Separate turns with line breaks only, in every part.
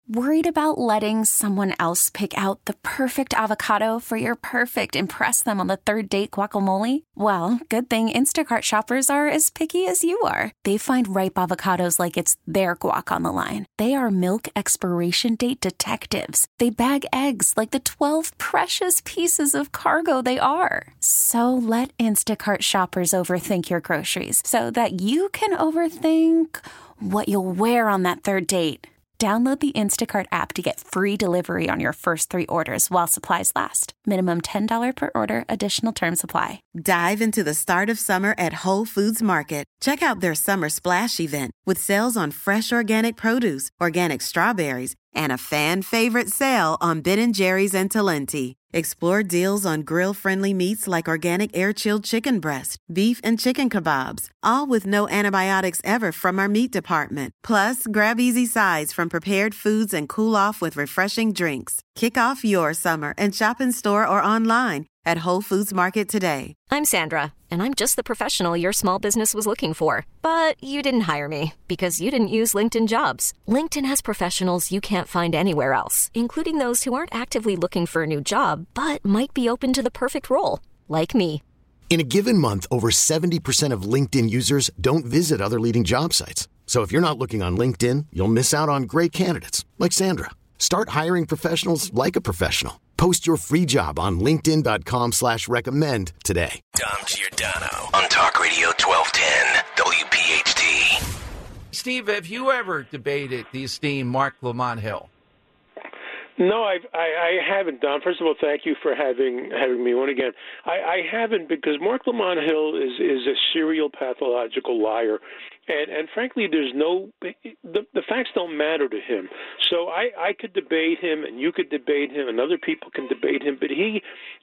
Worried about letting someone else pick out the perfect avocado for your perfect impress them on the third date guacamole? Well, good thing Instacart shoppers are as picky as you are. They find ripe avocados like it's their guac on the line. They are milk expiration date detectives. They bag eggs like the 12 precious pieces of cargo they are. So let Instacart shoppers overthink your groceries so that you can overthink what you'll wear on that third date. Download the Instacart app to get free delivery on your first 3 orders while supplies last. Minimum $10 per order. Additional terms apply.
Dive into the start of summer at Whole Foods Market. Check out their Summer Splash event with sales on fresh organic produce, organic strawberries, and a fan-favorite sale on Ben & Jerry's and Talenti. Explore deals on grill-friendly meats like organic air-chilled chicken breast, beef and chicken kebabs, all with no antibiotics ever from our meat department. Plus, grab easy sides from prepared foods and cool off with refreshing drinks. Kick off your summer and shop in store or online at Whole Foods Market today.
I'm Sandra, and I'm just the professional your small business was looking for. But you didn't hire me because you didn't use LinkedIn Jobs. LinkedIn has professionals you can't find anywhere else, including those who aren't actively looking for a new job, but might be open to the perfect role, like me.
In a given month, over 70% of LinkedIn users don't visit other leading job sites. So if you're not looking on LinkedIn, you'll miss out on great candidates like Sandra. Start hiring professionals like a professional. Post your free job on linkedin.com/recommend today.
Dom Giordano on Talk Radio 1210 WPHT.
Steve, have you ever debated the esteemed Marc Lamont Hill?
No, I haven't, Don. First of all, thank you for having me on again. I haven't because Marc Lamont Hill is a serial pathological liar, and frankly, there's the facts don't matter to him. So I could debate him, and you could debate him, and other people can debate him, but he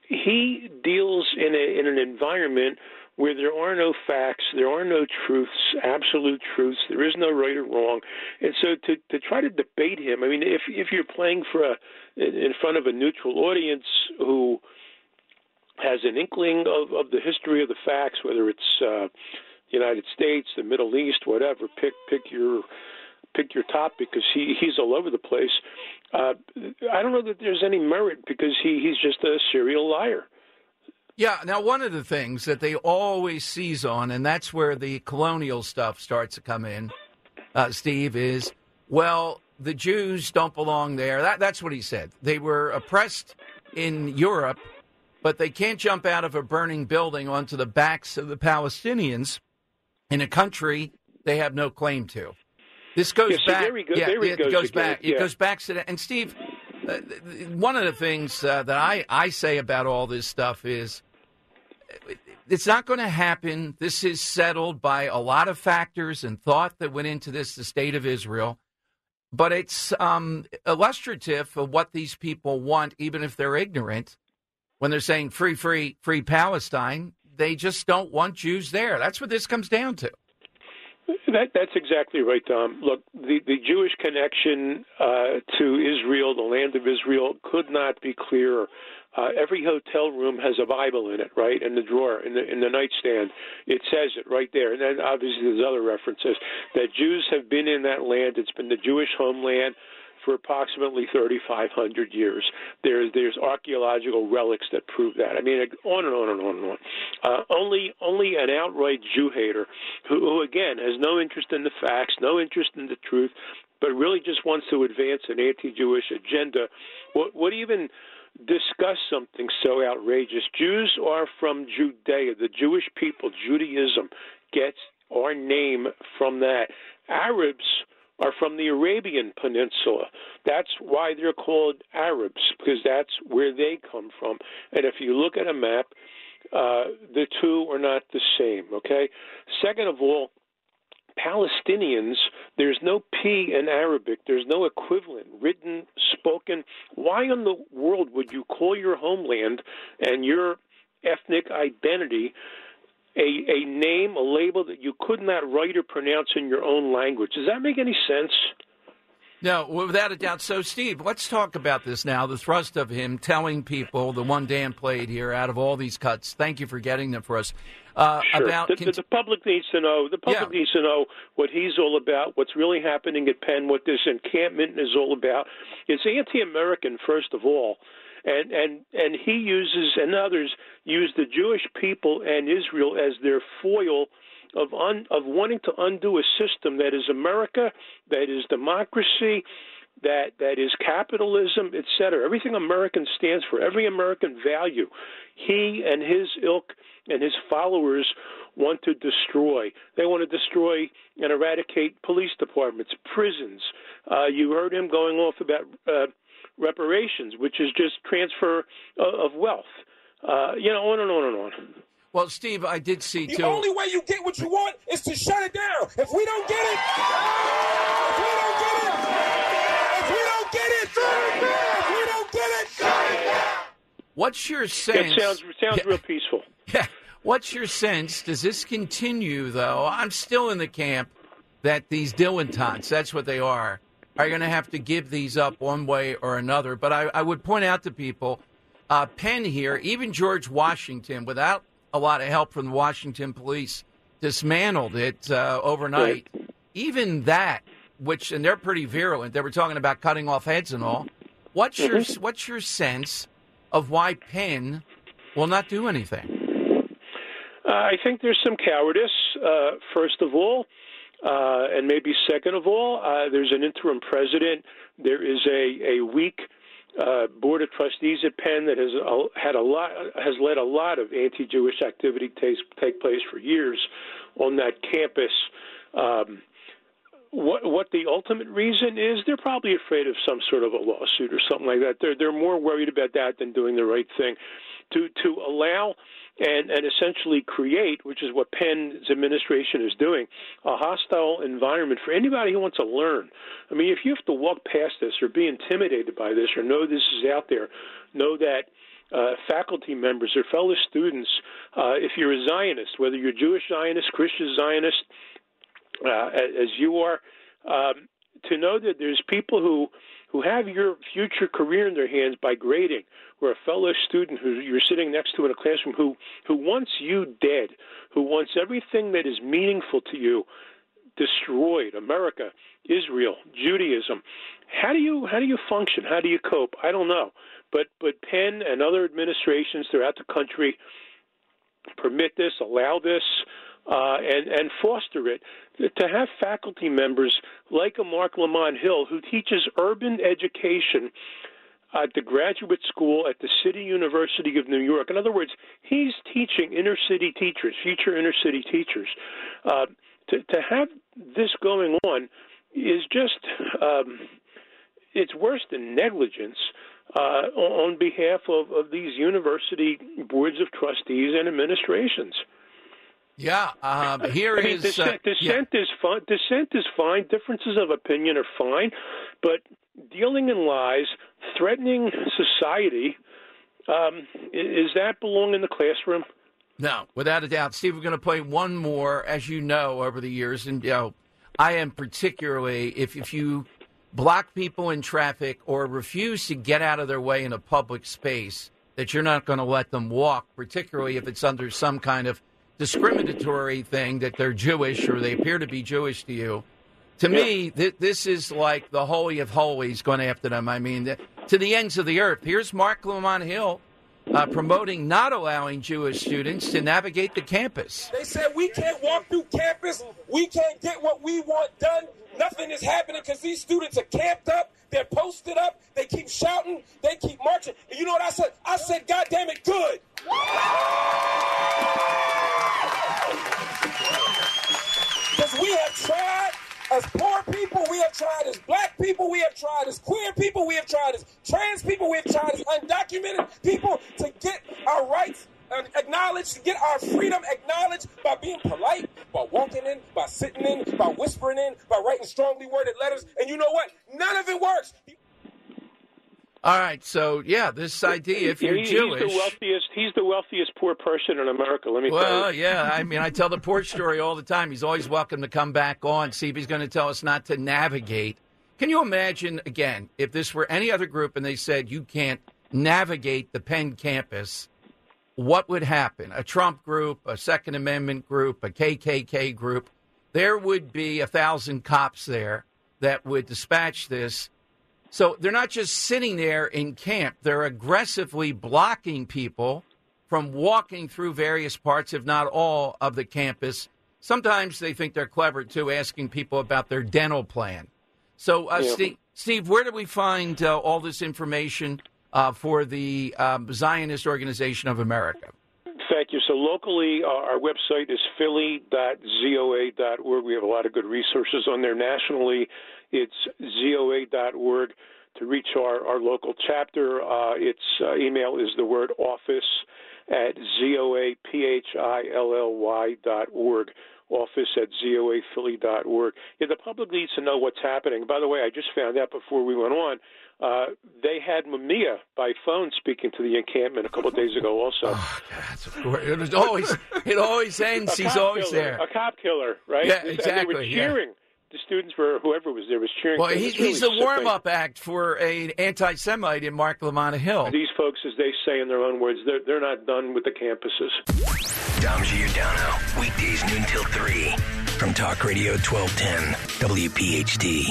deals in an environment where there are no facts, there are no truths, absolute truths, there is no right or wrong. And so to try to debate him, I mean, if you're playing in front of a neutral audience who has an inkling of the history of the facts, whether it's United States, the Middle East, whatever, pick your topic because he's all over the place. I don't know that there's any merit because he's just a serial liar.
Yeah, now one of the things that they always seize on, and that's where the colonial stuff starts to come in, Steve, is, well, the Jews don't belong there. That's what he said. They were oppressed in Europe, but they can't jump out of a burning building onto the backs of the Palestinians in a country they have no claim to. This goes back. It goes back to that. And Steve, one of the things that I say about all this stuff is it's not going to happen. This is settled by a lot of factors and thought that went into this, the state of Israel. But it's illustrative of what these people want, even if they're ignorant. When they're saying free Palestine, they just don't want Jews there. That's what this comes down to.
That's exactly right, Tom. Look, the Jewish connection to Israel, the land of Israel, could not be clearer. Every hotel room has a Bible in it, right, in the drawer, in the nightstand. It says it right there. And then obviously there's other references that Jews have been in that land. It's been the Jewish homeland for approximately 3,500 years. There's archaeological relics that prove that. I mean, on and on and on and on. Only an outright Jew hater who again has no interest in the facts, no interest in the truth, but really just wants to advance an anti-Jewish agenda, would even discuss something so outrageous. Jews are from Judea, the Jewish people. Judaism gets our name from that. Arabs are from the Arabian Peninsula. That's why they're called Arabs, because that's where they come from. And if you look at a map, the two are not the same, okay? Second of all, Palestinians, there's no P in Arabic. There's no equivalent, written, spoken. Why in the world would you call your homeland and your ethnic identity a name, a label that you could not write or pronounce in your own language? Does that make any sense?
No, without a doubt. So, Steve, let's talk about this now. The thrust of him telling people, the one Dan played here out of all these cuts, thank you for getting them for us.
Sure.
About
the public needs to know. The public needs to know what he's all about, what's really happening at Penn, what this encampment is all about. It's anti-American, first of all. And he uses, and others use the Jewish people and Israel as their foil of wanting to undo a system that is America, that is democracy, that is capitalism, etc. Everything American stands for, every American value, he and his ilk and his followers want to destroy. They want to destroy and eradicate police departments, prisons. You heard him going off about reparations, which is just transfer of wealth. On and on and on.
Well, Steve, I did see, too.
The only way you get what you want is to shut it down. If we don't get it,
what's your sense?
It sounds real peaceful.
Yeah. What's your sense? Does this continue, though? I'm still in the camp that these dilettantes, that's what they are going to have to give these up one way or another. But I would point out to people, Penn here, even George Washington, without a lot of help from the Washington police, dismantled it overnight. Right. Even that, and they're pretty virulent. They were talking about cutting off heads and all. What's your sense of why Penn will not do anything?
I think there's some cowardice, first of all, and maybe second of all. There's an interim president. There is a weak board of trustees at Penn that has let a lot of anti-Jewish activity take place for years on that campus. What the ultimate reason is, they're probably afraid of some sort of a lawsuit or something like that. They're more worried about that than doing the right thing. To allow and essentially create, which is what Penn's administration is doing, a hostile environment for anybody who wants to learn. I mean, if you have to walk past this or be intimidated by this or know this is out there, know that faculty members or fellow students, if you're a Zionist, whether you're Jewish Zionist, Christian Zionist, as you are, to know that there's people who have your future career in their hands by grading, or a fellow student who you're sitting next to in a classroom who wants you dead, who wants everything that is meaningful to you destroyed, America, Israel, Judaism. How do you function? How do you cope? I don't know. But Penn and other administrations throughout the country permit this, allow this, and foster it. To have faculty members like a Mark Lamont Hill, who teaches urban education at the graduate school at the City University of New York. In other words, he's teaching inner-city teachers, future inner-city teachers. To have this going on is just, it's worse than negligence on behalf of these university boards of trustees and administrations.
Yeah,
dissent is fine. Dissent is fine. Differences of opinion are fine, but dealing in lies, threatening society, is that belong in the classroom?
No, without a doubt. Steve, we're going to play one more, as you know, over the years, and I am particularly if you block people in traffic or refuse to get out of their way in a public space, that you're not going to let them walk, particularly if it's under some kind of discriminatory thing that they're Jewish or they appear to be Jewish to you. To me, this is like the holy of holies going after them. I mean, to the ends of the earth. Here's Mark Lamont Hill promoting not allowing Jewish students to navigate the campus.
They said we can't walk through campus. We can't get what we want done. Nothing is happening because these students are camped up. They're posted up. They keep shouting. They keep marching. And you know what I said? I said, God damn it, good. Because we have tried as poor people, we have tried as black people, we have tried as queer people, we have tried as trans people, we have tried as undocumented people to get our rights acknowledged, to get our freedom acknowledged by being polite, by walking in, by sitting in, by whispering in, by writing strongly worded letters. And you know what? None of it works.
All right, so this idea, if you're Jewish,
he's the wealthiest poor person in America. Let me tell you.
Well, yeah, I mean, I tell the Porch story all the time. He's always welcome to come back on. See if he's going to tell us not to navigate Can you imagine, again, if this were any other group and they said you can't navigate the Penn campus, what would happen? A Trump group, a Second Amendment group, a KKK group, there would be 1,000 cops there that would dispatch this. So they're not just sitting there in camp. They're aggressively blocking people from walking through various parts, if not all, of the campus. Sometimes they think they're clever, too, asking people about their dental plan. So, Steve, where do we find all this information for the Zionist Organization of America?
Thank you. So locally, our website is philly.zoa.org. We have a lot of good resources on there. Nationally, it's zoa.org. To reach our local chapter, its email is the word office at zoaphill.org. office@zoaphilly.org. Yeah, the public needs to know what's happening. By the way, I just found out before we went on, they had Mamiya by phone speaking to the encampment a couple of days ago also.
Oh, God, it always ends. He's always there.
A cop killer, right?
Yeah, exactly.
And they were cheering. Yeah. The students were, whoever was there was cheering.
Well, he's the warm-up act for an anti-Semite in Mark LaManna Hill.
These folks, as they say in their own words, they're not done with the campuses.
Dom Giordano, weekdays noon till 3 from Talk Radio 1210, WPHT.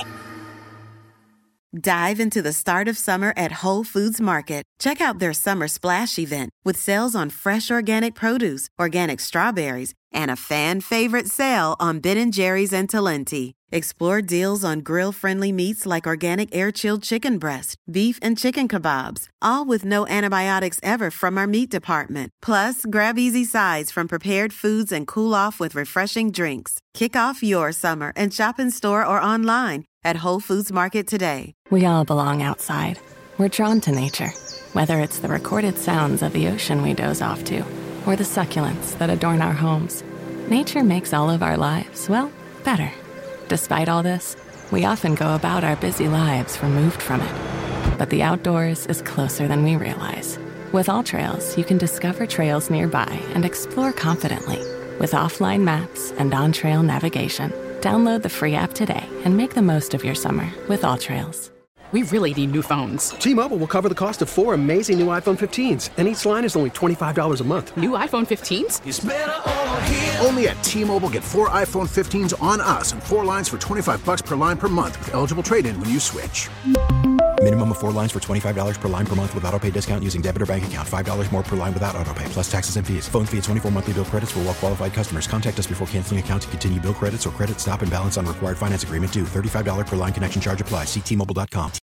Dive into the start of summer at Whole Foods Market. Check out their Summer Splash event with sales on fresh organic produce, organic strawberries, and a fan-favorite sale on Ben & Jerry's and Talenti. Explore deals on grill-friendly meats like organic air-chilled chicken breast, beef and chicken kebabs, all with no antibiotics ever from our meat department. Plus, grab easy sides from prepared foods and cool off with refreshing drinks. Kick off your summer and shop in store or online at Whole Foods Market today.
We all belong outside. We're drawn to nature, whether it's the recorded sounds of the ocean we doze off to, or the succulents that adorn our homes. Nature makes all of our lives, well, better. Despite all this, we often go about our busy lives removed from it. But the outdoors is closer than we realize. With AllTrails, you can discover trails nearby and explore confidently. With offline maps and on-trail navigation, download the free app today and make the most of your summer with AllTrails.
We really need new phones.
T-Mobile will cover the cost of 4 amazing new iPhone 15s, and each line is only $25 a month.
New iPhone 15s?
It's better over here. Only at T-Mobile, get 4 iPhone 15s on us and 4 lines for $25 per line per month with eligible trade-in when you switch.
Minimum of 4 lines for $25 per line per month with autopay discount using debit or bank account. $5 more per line without autopay, plus taxes and fees. Phone fee at 24 monthly bill credits for well-qualified customers. Contact us before canceling account to continue bill credits or credit stop and balance on required finance agreement due. $35 per line connection charge applies. See T-Mobile.com.